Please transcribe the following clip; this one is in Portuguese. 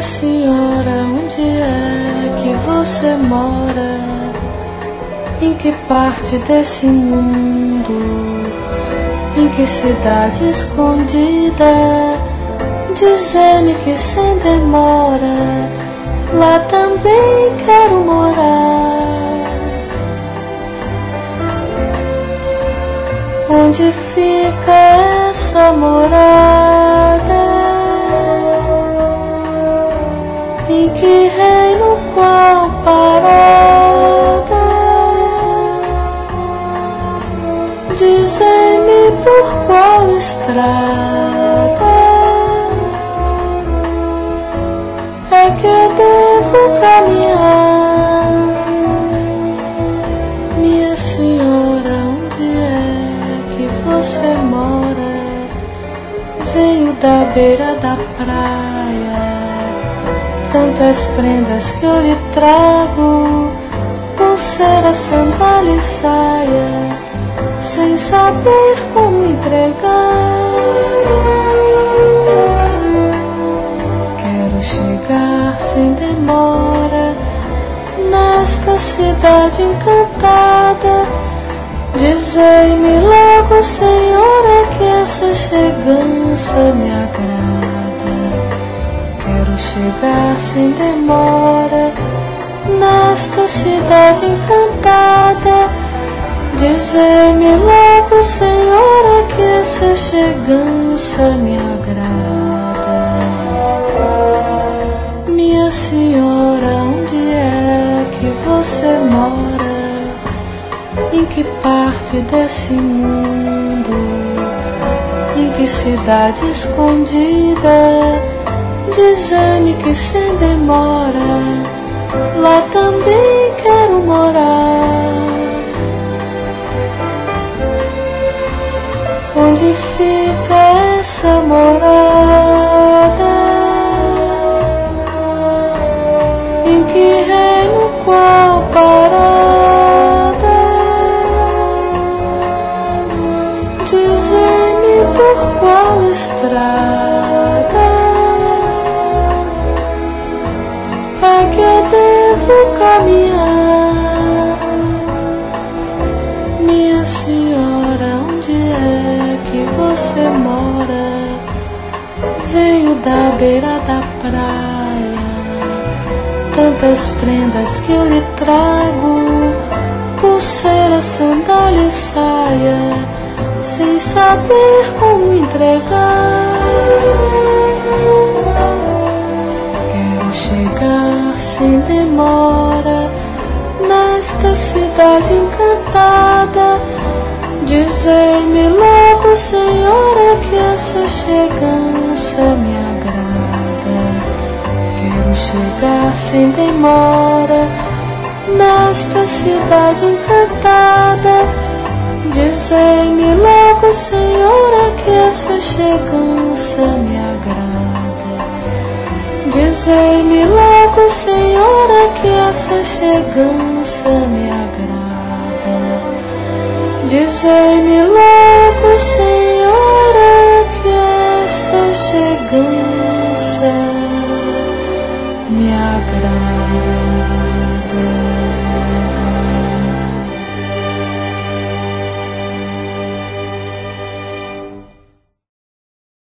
senhora, onde é que você mora? Em que parte desse mundo? Em que cidade escondida? Dize-me que sem demora, lá também quero morar. Onde fica essa morada? Em que reino, qual parada? Dizei-me por qual estrada é que eu devo caminhar. Minha senhora, onde é que você mora? Venho da beira da praia, tantas prendas que eu lhe trago, pulseira, sandália e saia, sem saber como entregar. Quero chegar sem demora nesta cidade encantada. Dizei-me logo, senhora, que essa chegança me agrada. Quero chegar sem demora nesta cidade encantada. Dizei-me logo, senhora, que essa chegança me agrada. Minha senhora, onde é que você mora? Em que parte desse mundo? Em que cidade escondida? Dize-me que sem demora, lá também quero morar. Onde fica essa morada? Em que reino, qual parada? Dize-me por qual estrada é que eu devo caminhar. Minha senhora, onde é que você mora? Venho da beira da praia, tantas prendas que eu lhe trago, pulseira, sandália e saia, sem saber como entregar. Quero chegar sem demora nesta cidade encantada. Dizei-me logo, senhora, que essa chegança me agrada. Quero chegar sem demora nesta cidade encantada. Dizei-me logo, senhora, que essa chegança me agrada. Dizei-me logo, senhora, que essa chegança me agrada. Dizei-me logo, senhora, que esta chegança me agrada.